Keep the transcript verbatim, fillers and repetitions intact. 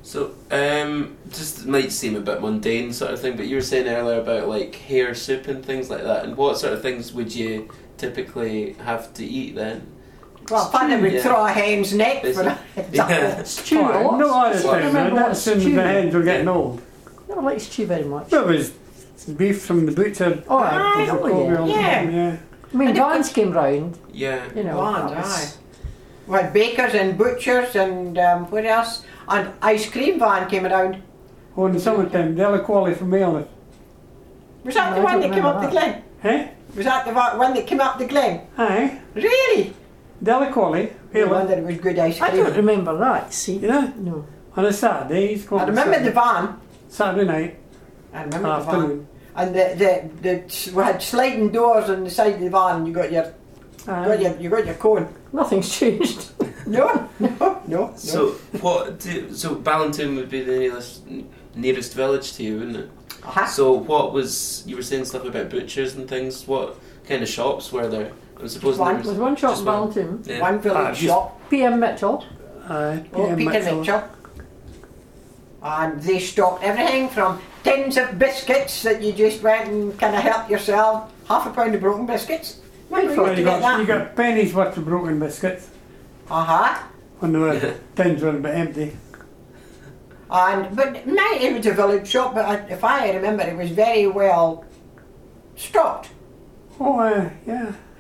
So, um, just might seem a bit mundane sort of thing, but you were saying earlier about like hare soup and things like that, and what sort of things would you typically have to eat then? Well, Fanny would yeah. throw a hen's neck Is for it? it. Yeah. Stew, Oh, lots. no, I I don't understand. remember That's lots when stew. the hens were getting old. I don't like stew very much. There was beef from the butcher. Oh, Aye, aye, was a oh, Kobe yeah. all the Yeah. time, yeah. I mean, And Vans came round, Yeah. you know. Land, that was- aye. We had bakers and butchers and um, what else? And ice cream van came around. Oh, in the summertime, Della Quali from Mailnet. Was that No, the I one don't that came remember up the that. Glen? Eh? Was that the va- one that came up the Glen? Aye. Really? Della Quali, I Mailnet. wonder it was good ice I don't cream. remember that, see. You know? No. On a Saturday, he's I remember the van. Saturday night, I remember the van. afternoon. And the, the, the, we had sliding doors on the side of the van and you got your, Aye. got your, you got your cone. Nothing's changed. No, no, no. So, what do, so Ballantoon would be the nearest, nearest village to you, wouldn't it? Uh-huh. So, what was, you were saying stuff about butchers and things, what kind of shops were there? I suppose One. there There's one shop Just in one. Ballantoon. Yeah. One village Ah, just- shop. P M Mitchell. Aye. Oh, Peter Peter Mitchell. Mitchell. And they stocked everything from tins of biscuits that you just went and kind of helped yourself. Half a pound of broken biscuits. Remember we Well, used to you, get got, you that? got pennies worth of broken biscuits Uh-huh. when the were, tins were a bit empty. And, but no, it was a village shop, but I, if I remember, it was very well stocked. Oh, uh, yeah.